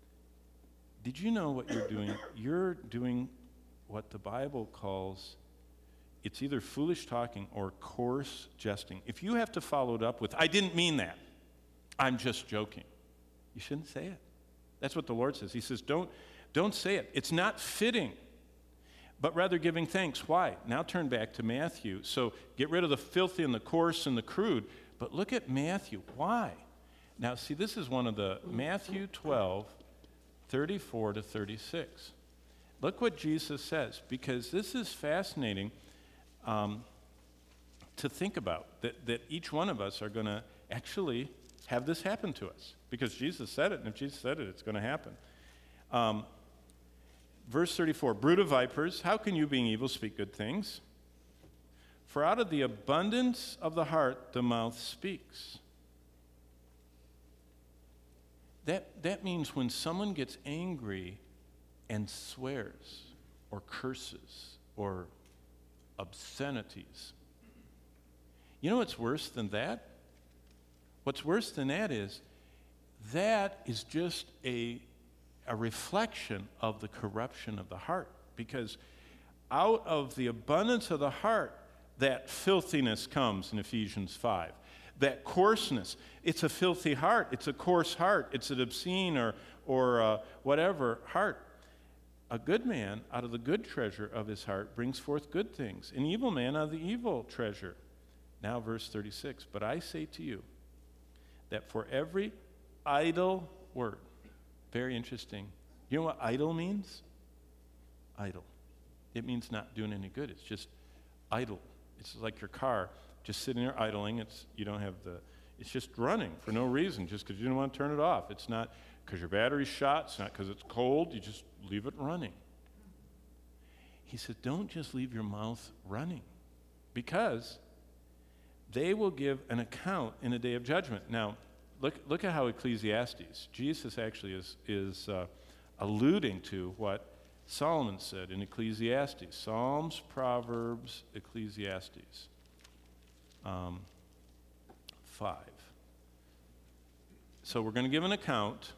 did you know what you're doing? You're doing what the Bible calls, it's either foolish talking or coarse jesting. If you have to follow it up with, I didn't mean that, I'm just joking, you shouldn't say it. That's what the Lord says. He says, don't say it. It's not fitting, but rather giving thanks. Why? Now turn back to Matthew. So get rid of the filthy and the coarse and the crude, but look at Matthew. Why? Now see, this is one of the Matthew 12, 34 to 36. Look what Jesus says, because this is fascinating to think about, that each one of us are going to actually have this happen to us, because Jesus said it, and if Jesus said it, it's going to happen. Verse 34, brood of vipers, how can you, being evil, speak good things? For out of the abundance of the heart, the mouth speaks. That means when someone gets angry and swears or curses or obscenities, You know what's worse than that? What's worse than that is just a reflection of the corruption of the heart. Because out of the abundance of the heart, that filthiness comes in Ephesians 5. That coarseness, it's a filthy heart, it's a coarse heart, it's an obscene or whatever heart. A good man out of the good treasure of his heart brings forth good things. An evil man out of the evil treasure. Now verse 36, but I say to you that for every idle word, very interesting. You know what idle means? Idle. It means not doing any good. It's just idle. It's like your car just sitting there idling. It's just running for no reason, just because you don't want to turn it off. It's not because your battery's shot. It's not because it's cold. You just leave it running. He said, don't just leave your mouth running, because they will give an account in the day of judgment. Now, look at how Ecclesiastes, Jesus actually is alluding to what Solomon said in Ecclesiastes. Psalms, Proverbs, Ecclesiastes 5. So we're going to give an account,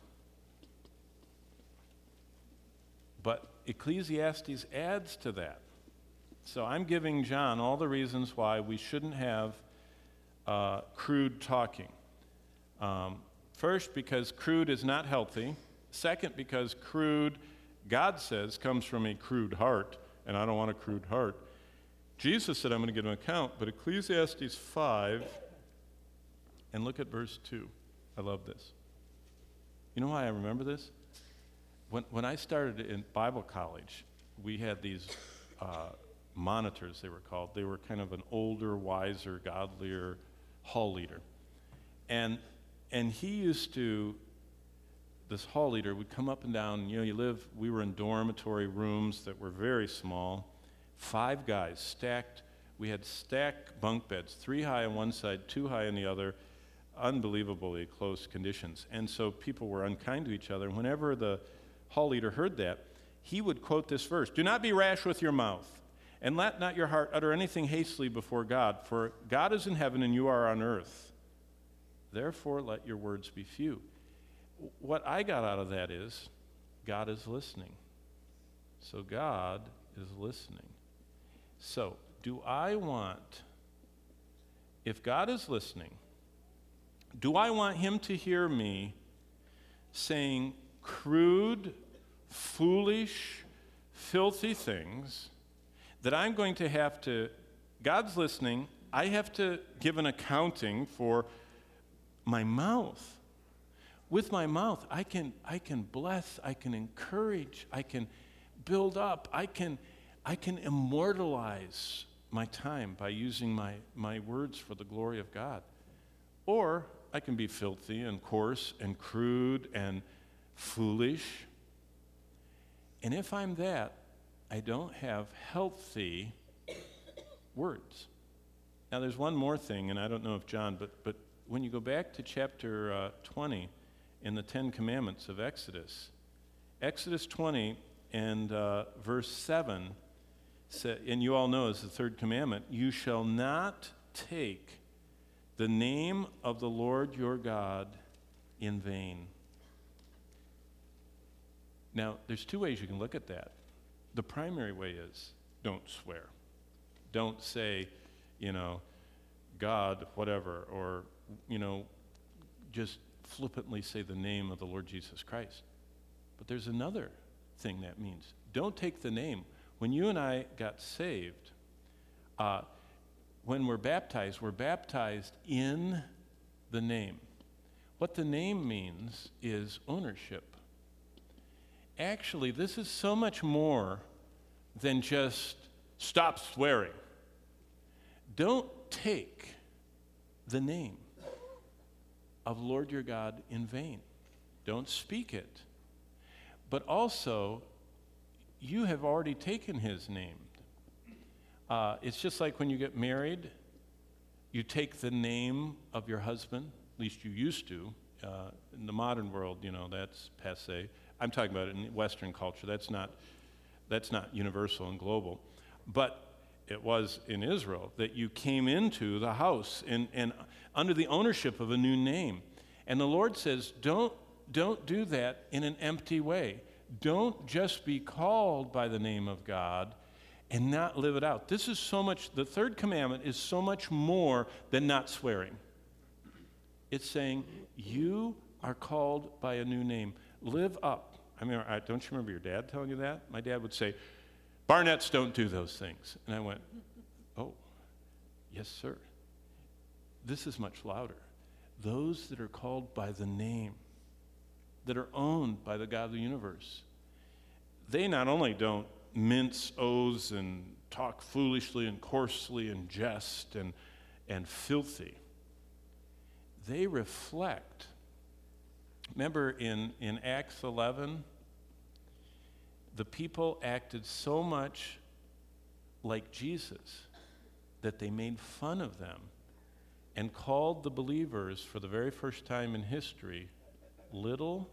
but Ecclesiastes adds to that. So I'm giving John all the reasons why we shouldn't have crude talking. First, because crude is not healthy. Second, because crude, God says, comes from a crude heart, and I don't want a crude heart. Jesus said, I'm going to give an account, but Ecclesiastes 5, and look at verse 2. I love this. You know why I remember this? When I started in Bible college, we had these monitors, they were called. They were kind of an older, wiser, godlier hall leader. And he used to, this hall leader would come up and down, we were in dormitory rooms that were very small, 5 guys stacked. We had stacked bunk beds, 3 high on one side, 2 high on the other, unbelievably close conditions. And so people were unkind to each other. And whenever the hall leader heard that, he would quote this verse, do not be rash with your mouth, and let not your heart utter anything hastily before God, for God is in heaven and you are on earth. Therefore, let your words be few. What I got out of that is God is listening. So God is listening. So, if God is listening, do I want him to hear me saying crude, foolish, filthy things that I'm going to have to, God's listening, I have to give an accounting for my mouth. With my mouth, I can bless, I can encourage, I can build up, I can immortalize my time by using my words for the glory of God. Or I can be filthy and coarse and crude and foolish. And if I'm that, I don't have healthy words. Now there's one more thing, and I don't know if John, but when you go back to chapter 20 in the 10 Commandments of Exodus 20 and verse 7, and you all know it's the third commandment, you shall not take the name of the Lord your God in vain. Now, there's 2 ways you can look at that. The primary way is don't swear. Don't say, God, whatever, or, just flippantly say the name of the Lord Jesus Christ. But there's another thing that means. Don't take the name. When you and I got saved, when we're baptized in the name. What the name means is ownership. Actually, this is so much more than just stop swearing. Don't take the name of Lord your God in vain. Don't speak it. But also, you have already taken his name. It's just like when you get married, you take the name of your husband, at least you used to. In the modern world, that's passé. I'm talking about it in Western culture. That's not universal and global. But it was in Israel, that you came into the house and under the ownership of a new name. And the Lord says, don't do that in an empty way. Don't just be called by the name of God and not live it out. This is so much, the third commandment is so much more than not swearing. It's saying, you are called by a new name. Live up. I mean, don't you remember your dad telling you that? My dad would say, Barnetts don't do those things. And I went, oh, yes, sir. This is much louder. Those that are called by the name, that are owned by the God of the universe, they not only don't mince oaths and talk foolishly and coarsely and jest and filthy, they reflect. Remember in Acts 11, the people acted so much like Jesus that they made fun of them and called the believers for the very first time in history little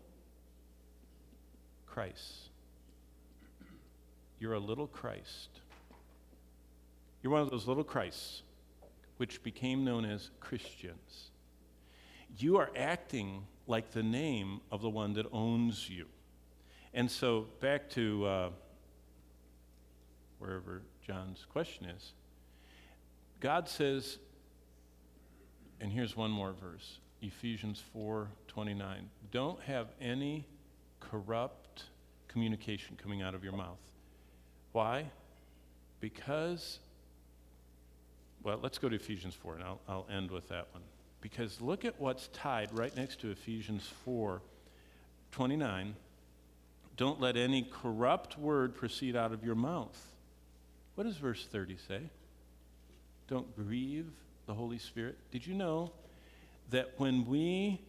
Christ. You're a little Christ. You're one of those little Christs, which became known as Christians. You are acting like the name of the one that owns you. And so back to wherever John's question is, God says, and here's one more verse, Ephesians 4:29, don't have any corrupt communication coming out of your mouth. Why? Because, well, let's go to Ephesians 4, and I'll end with that one. Because look at what's tied right next to Ephesians 4:29. Don't let any corrupt word proceed out of your mouth. What does verse 30 say? Don't grieve the Holy Spirit. Did you know that when we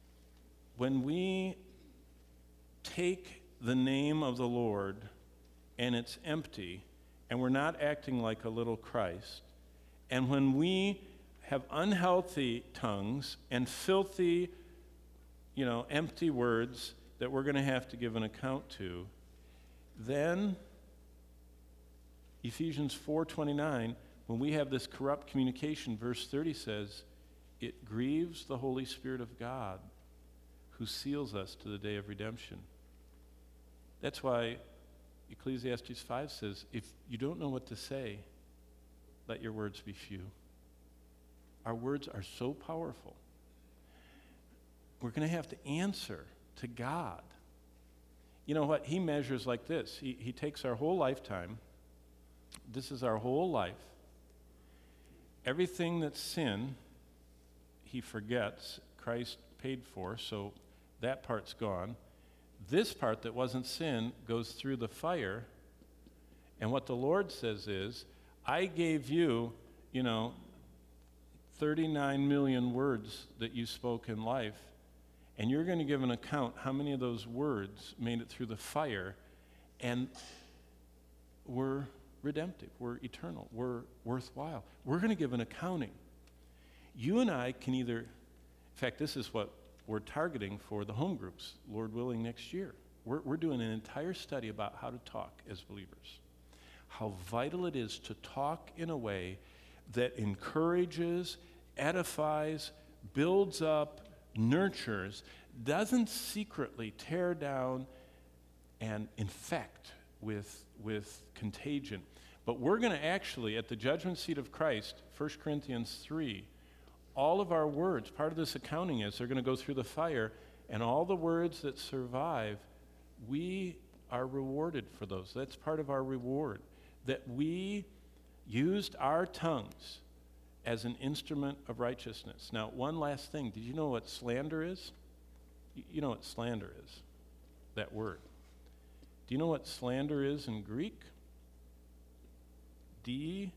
take the name of the Lord and it's empty and we're not acting like a little Christ, and when we have unhealthy tongues and filthy, empty words that we're going to have to give an account to, then Ephesians 4:29, when we have this corrupt communication, verse 30 says, it grieves the Holy Spirit of God who seals us to the day of redemption. That's why Ecclesiastes 5 says, if you don't know what to say, let your words be few. Our words are so powerful. We're going to have to answer to God. You know what? He measures like this. He takes our whole lifetime. This is our whole life. Everything that's sin, he forgets. Christ paid for, so that part's gone. This part that wasn't sin goes through the fire. And what the Lord says is, I gave you, 39 million words that you spoke in life, and you're going to give an account how many of those words made it through the fire and were redemptive, were eternal, were worthwhile. We're going to give an accounting. You and I can either, in fact, this is what we're targeting for the home groups, Lord willing, next year. We're doing an entire study about how to talk as believers, how vital it is to talk in a way that encourages, edifies, builds up, nurtures, doesn't secretly tear down and infect with contagion. But we're going to actually, at the judgment seat of Christ, 1 Corinthians 3, all of our words, part of this accounting is they're going to go through the fire, and all the words that survive, we are rewarded for those. That's part of our reward, that we used our tongues as an instrument of righteousness. Now, one last thing. Did you know what slander is? You know what slander is, that word. Do you know what slander is in Greek? Diabolos.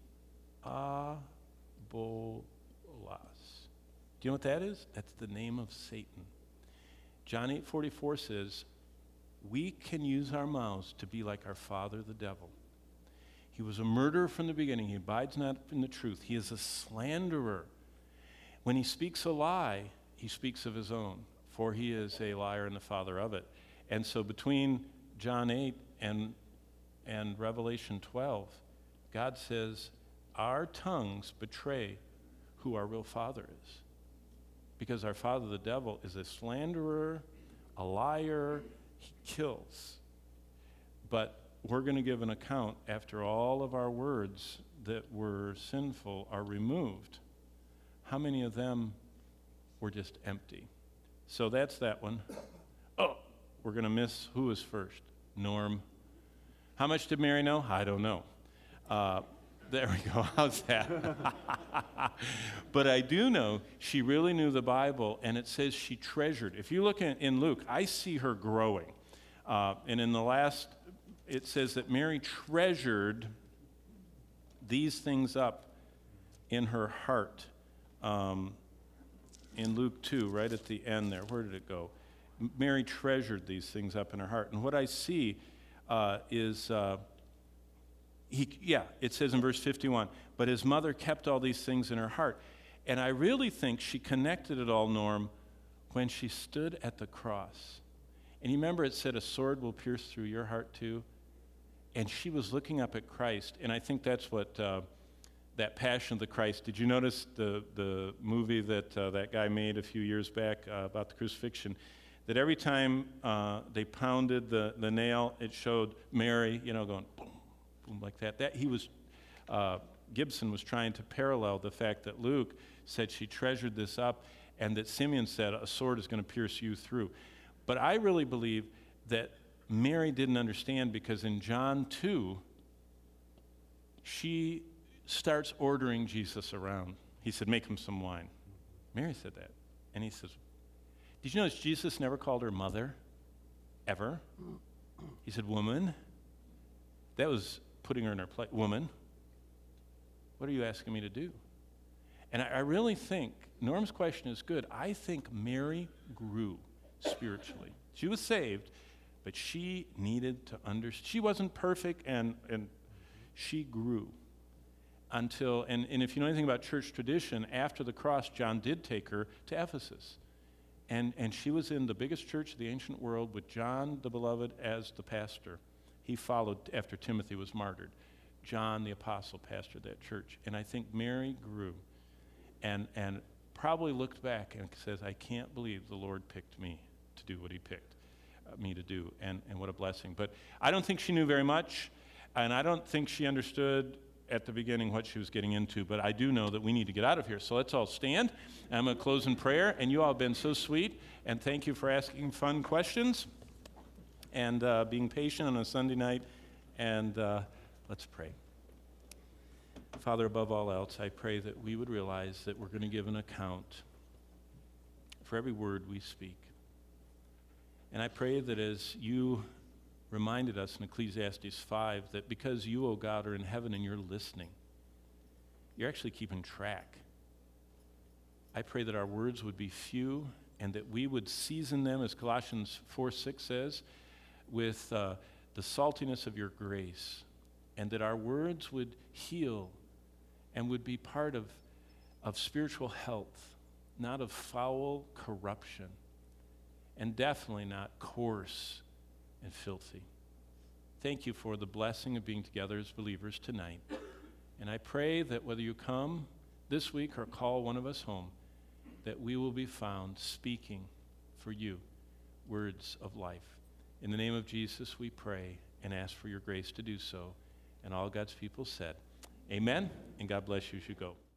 Do you know what that is? That's the name of Satan. John 8:44 says, we can use our mouths to be like our father, the devil. He was a murderer from the beginning. He abides not in the truth. He is a slanderer. When he speaks a lie, he speaks of his own, for he is a liar and the father of it. And so between John 8 and Revelation 12, God says our tongues betray who our real Father is. Because our father, the devil, is a slanderer, a liar, he kills. But we're going to give an account after all of our words that were sinful are removed. How many of them were just empty? So that's that one. Oh, we're going to miss who was first. Norm. How much did Mary know? I don't know. There we go. How's that? But I do know she really knew the Bible, and it says she treasured. If you look in Luke, I see her growing. And in the last, it says that Mary treasured these things up in her heart. In Luke 2, right at the end there. Where did it go? Mary treasured these things up in her heart. And what I see is... it says in verse 51, but his mother kept all these things in her heart. And I really think she connected it all, Norm, when she stood at the cross. And you remember it said, a sword will pierce through your heart too? And she was looking up at Christ, and I think that's what that Passion of the Christ. Did you notice the movie that that guy made a few years back about the crucifixion? That every time they pounded the nail, it showed Mary, going boom, like that. Gibson was trying to parallel the fact that Luke said she treasured this up, and that Simeon said a sword is going to pierce you through. But I really believe that Mary didn't understand, because in John 2, she starts ordering Jesus around. He said, make him some wine. Mary said that. And he says, did you notice Jesus never called her mother? Ever. He said, woman. That was putting her in her place. Woman, what are you asking me to do? And I really think, Norm's question is good, I think Mary grew spiritually. She was saved, but she needed to understand. She wasn't perfect, and she grew until, and if you know anything about church tradition, after the cross, John did take her to Ephesus. And she was in the biggest church of the ancient world with John the Beloved as the pastor. He followed after Timothy was martyred. John the apostle pastored that church. And I think Mary grew and probably looked back and says, I can't believe the Lord picked me to do what he picked me to do. And what a blessing. But I don't think she knew very much, and I don't think she understood at the beginning what she was getting into, but I do know that we need to get out of here. So let's all stand. I'm going to close in prayer, and you all have been so sweet, and thank you for asking fun questions and being patient on a Sunday night, and let's pray. Father, above all else, I pray that we would realize that we're going to give an account for every word we speak. And I pray that as you reminded us in Ecclesiastes 5, that because you, O God, are in heaven and you're listening, you're actually keeping track. I pray that our words would be few and that we would season them, as Colossians 4:6 says, with the saltiness of your grace, and that our words would heal and would be part of spiritual health, not of foul corruption, and definitely not coarse and filthy. Thank you for the blessing of being together as believers tonight. And I pray that whether you come this week or call one of us home, that we will be found speaking for you words of life. In the name of Jesus, we pray and ask for your grace to do so. And all God's people said, amen, and God bless you as you go.